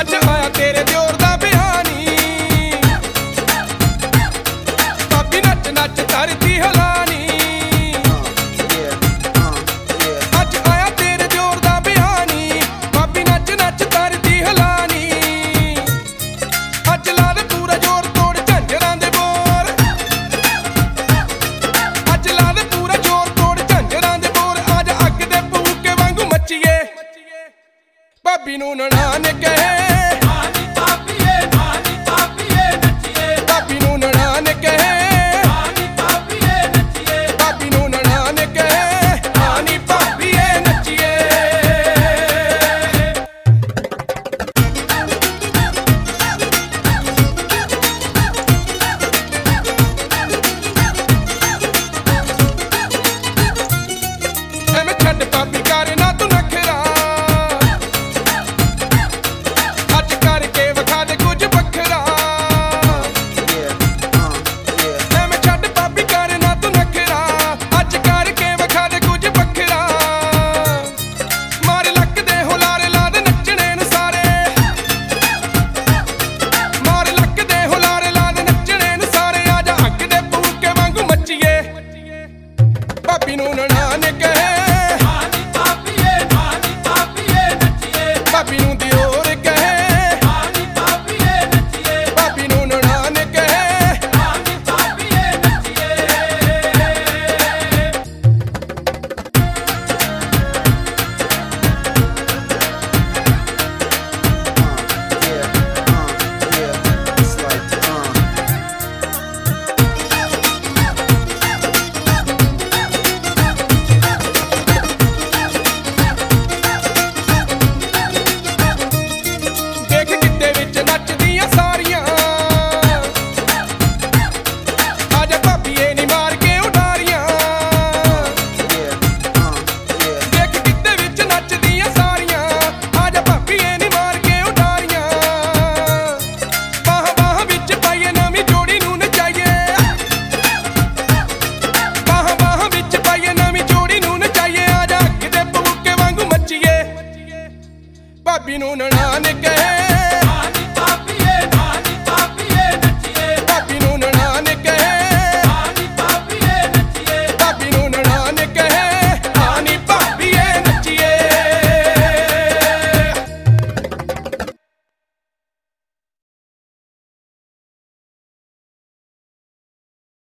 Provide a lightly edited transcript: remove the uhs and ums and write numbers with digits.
ਅੱਜ ਆਇਆ ਤੇਰੇ ਦਿਓਰ ਦਾ ਬਿਹਾਨੀ, ਭਾਬੀ ਨੱਚ ਨੱਚ ਧਰਤੀ ਹਲਾਨੀ। ਅੱਜ ਆਇਆ ਤੇਰੇ ਦਿਓਰ ਦਾ ਬਿਹਾਨੀ, ਭਾਬੀ ਨੱਚ ਨੱਚ ਧਰਤੀ ਹਲਾਨੀ। ਅੱਜ ਲਾ ਦੇ ਪੂਰਾ ਜ਼ੋਰ ਤੋੜ ਝੰਜਰਾਂ ਦੇ ਬੋਰ, ਅੱਜ ਲਾ ਦੇ ਪੂਰਾ ਜ਼ੋਰ ਤੋੜ ਝੰਜਰਾਂ ਦੇ ਬੋਰ। ਅੱਜ ਅੱਗ ਦੇ ਭੂਕੇ ਵਾਂਗੂ ਮੱਚੀਏ, ਭਾਬੀ ਨੂੰ ਨਨਾਣ ਕਹੇ ਭਾਬੀ ਨੂੰ ਨਨਾਣ ਕਹੇ, ਭਾਬੀ ਨੂੰ ਦਿਓਰ ਕਹੇ, ਭਾਬੀ ਨੂੰ ਨਨਾਣ ਕਹੇ। ਭਾਬੀ ਨੂੰ ਨਨਾਣ ਕਹੇ।